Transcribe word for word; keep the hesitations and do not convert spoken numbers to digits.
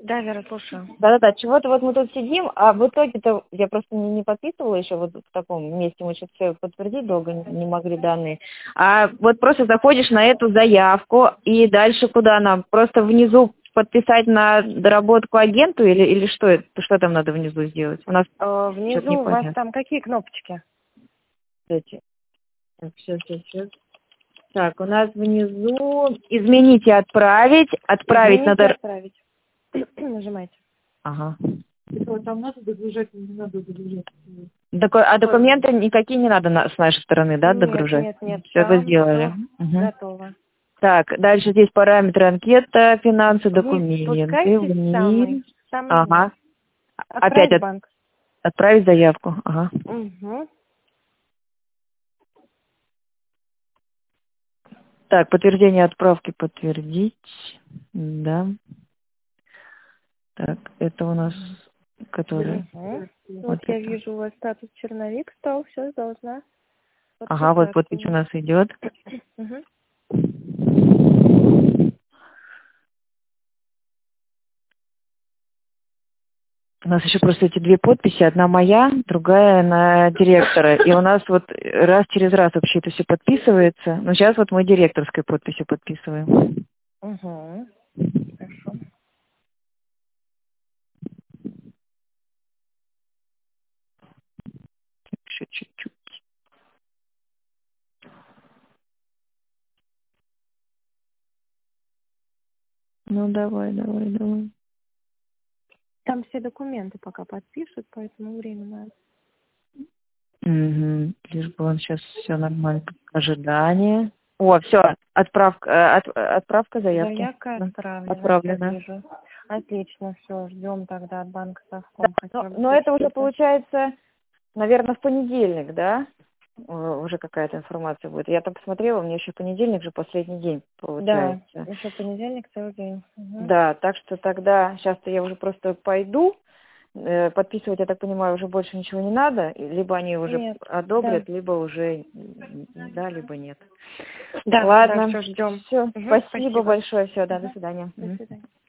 Да, Вера, слушаю. Да-да-да, чего-то вот мы тут сидим, а в итоге-то я просто не, не подписывала еще вот в таком месте, мы сейчас все подтвердить долго не, не могли данные. А вот просто заходишь на эту заявку, и дальше куда нам? Просто внизу подписать на доработку агенту или, или что это? Что там надо внизу сделать? У нас Э, что-то не внизу у вас понятно. там какие кнопочки? Кстати, так, сейчас, сейчас, сейчас. Так, у нас внизу изменить и отправить. Отправить Изменить и надо... отправить. Нажимайте. Ага. Это вот там надо догружать или не надо догружать? Доку- А документы никакие не надо на- с нашей стороны, да, Нет, догружать? нет, нет, Все вы там сделали. все Угу. готово. Так, дальше здесь параметры анкета, финансы, Вниз документы, спускайтесь, вниз. самый, самый вниз. Ага. Опять Отправить от- банк. отправить заявку. Ага. Угу. Так, подтверждение отправки подтвердить. Да. Так, это у нас, который... Угу. Вот Вот я это. вижу, у вас статус черновик стал, все, должна Ага, вот подписаться. подпись у нас идет. Угу. У нас еще просто эти две подписи, одна моя, другая на директора. И у нас вот раз через раз вообще это все подписывается. Но сейчас вот мы директорской подписью подписываем. Угу. Хорошо. Еще чуть-чуть. Ну давай, давай, давай. Там все документы пока подпишут, поэтому время надо. Угу. Лишь бы он сейчас все нормально. Ожидание. О, все, отправка, э, от, отправка заявки. Заявка Да. отправлена, Отправлена. я вижу. Отлично, все, ждем тогда от банка Да, Совком. но, Хотя бы но это уже что-то. получается, наверное, в понедельник, да? Э, Уже какая-то информация будет. Я там посмотрела, у меня еще понедельник же последний день Да, получается. еще понедельник целый день. Угу. Да, так что тогда, сейчас-то я уже просто пойду, э, подписывать, я так понимаю, уже больше ничего не надо, и либо они уже Нет, одобрят, да. либо уже м, да, либо нет. Да, Ладно, да, все, ждем. все, Угу, спасибо спасибо. большое, все, да, до Угу. свидания. До Мгм. свидания.